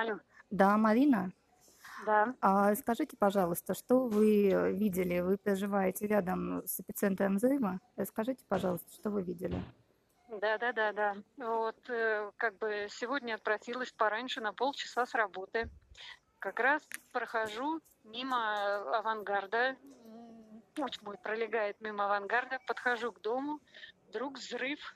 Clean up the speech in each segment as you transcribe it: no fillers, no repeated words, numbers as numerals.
Алло, Да, Марина, да, скажите, пожалуйста, что вы видели? Вы проживаете рядом с эпицентром взрыва? Скажите, пожалуйста, что вы видели? да. Вот, как бы сегодня отпросилась пораньше на полчаса с работы. Как раз прохожу мимо авангарда. Путь мой пролегает мимо авангарда. Подхожу к дому. Вдруг взрыв.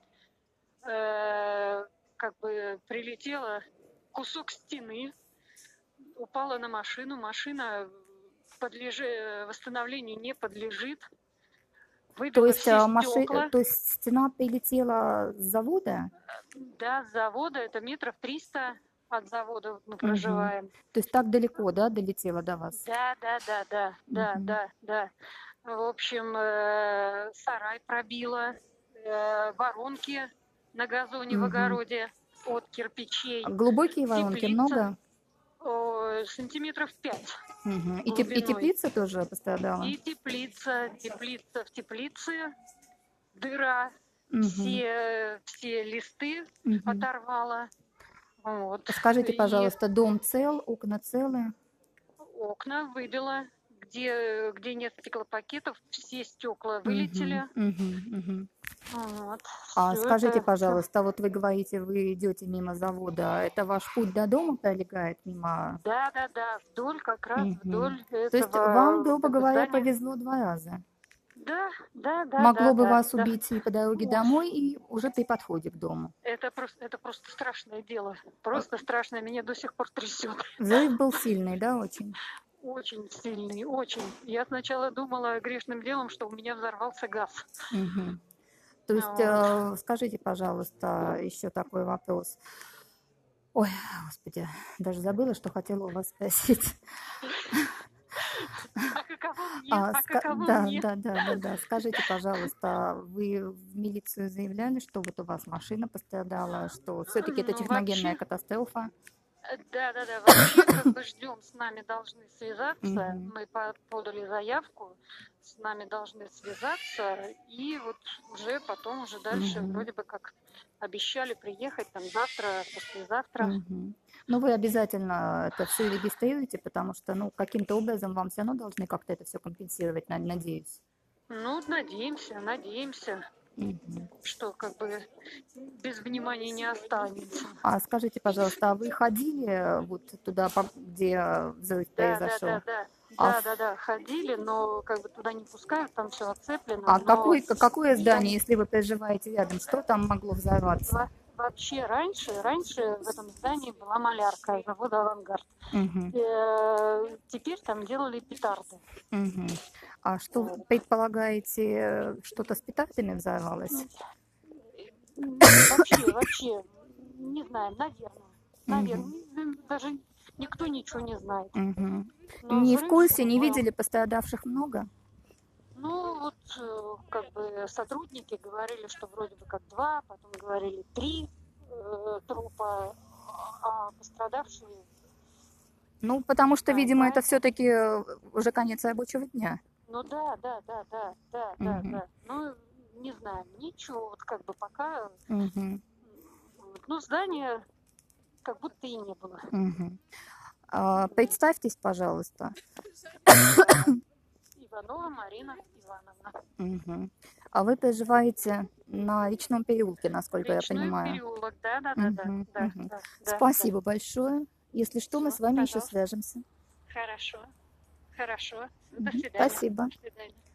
Как бы прилетела кусок стены. Упала на машину. Машина восстановлению не подлежит. То Выбила есть, все стекла. то есть стена прилетела с завода? Да, с завода, это метров 300 от завода мы Мгм. проживаем. То есть так далеко, да, долетела до вас? Да. Мгм. Да. В общем, сарай пробило, воронки на газоне в Мгм. огороде от кирпичей, Глубокие воронки теплица много? сантиметров 5 Мгм. И глубиной. теплица тоже пострадала? И теплица в теплице, дыра, Мгм. все листы Мгм. оторвало. Вот. Скажите, И пожалуйста, дом цел, окна целы? окна выбило, где нет стеклопакетов, все стекла Мгм. вылетели. Мгм. Мгм. Вот. Все Скажите, это. пожалуйста, вот вы говорите, вы идете мимо завода, это ваш путь до дома пролегает мимо? Да. Вдоль, как раз Мгм. вдоль То есть вам, этого грубо как бы говоря, здания. повезло два раза. Могло бы вас Да. убить и по дороге Ой, домой, и уже при подходе к дому. это просто страшное дело. Просто страшное. Меня до сих пор трясет. Взрыв был сильный, да, очень? Очень сильный, очень. Я сначала думала грешным делом, что у меня взорвался газ. Мгм. То есть, Вот. скажите, пожалуйста, еще такой вопрос. Ой, господи, даже забыла, что хотела у вас спросить. А каково мне? А каково Да, мне? да. Скажите, пожалуйста, вы в милицию заявляли, что вот у вас машина пострадала, что все-таки это Ну, техногенная вообще, катастрофа? вообще, как бы ждем, с нами должны связаться. Мгм. Мы подали заявку, с нами должны связаться, и вот уже потом, уже дальше, Мгм. вроде бы как обещали приехать там завтра, послезавтра. Мгм. Ну, вы обязательно это все регистрируете, потому что, ну, каким-то образом вам все равно должны как-то это все компенсировать, надеюсь. Ну, надеемся, Мгм. что как бы без внимания не останется. Скажите, пожалуйста, а вы ходили вот туда, где взрыв Да, да, произошел? да, да. А, Да, в- да, да, ходили, но как бы туда не пускают, там все оцеплено, а но какое я здание, если вы проживаете рядом, что там могло взорваться? вообще раньше в этом здании была малярка завода «Авангард». Мгм. Теперь там делали петарды. Мгм. А что, Вот. предполагаете, что-то с петардами взорвалось? Вообще, не знаем, Мгм. даже никто ничего не знает. Мгм. Но Не в взрыв курсе, не был. видели пострадавших много? Ну, вот как бы сотрудники говорили, что вроде бы как 2, потом говорили 3 трупа, а пострадавшие, Ну, не потому что, знаю, видимо, это поэтому. все-таки уже конец рабочего дня. Ну Мгм. да. Ну, не знаю, ничего, вот как бы пока, Мгм. ну, здания как будто и не было. Мгм. Представьтесь, пожалуйста. Да, Иванова Марина Ивановна. Мгм. А вы проживаете на Речном переулке, насколько я Речной понимаю. переулок, Мгм. Мгм. да. Спасибо большое. Если что, мы Все, с вами еще пожалуйста. свяжемся. Хорошо. До Мгм. свидания. Спасибо. До свидания.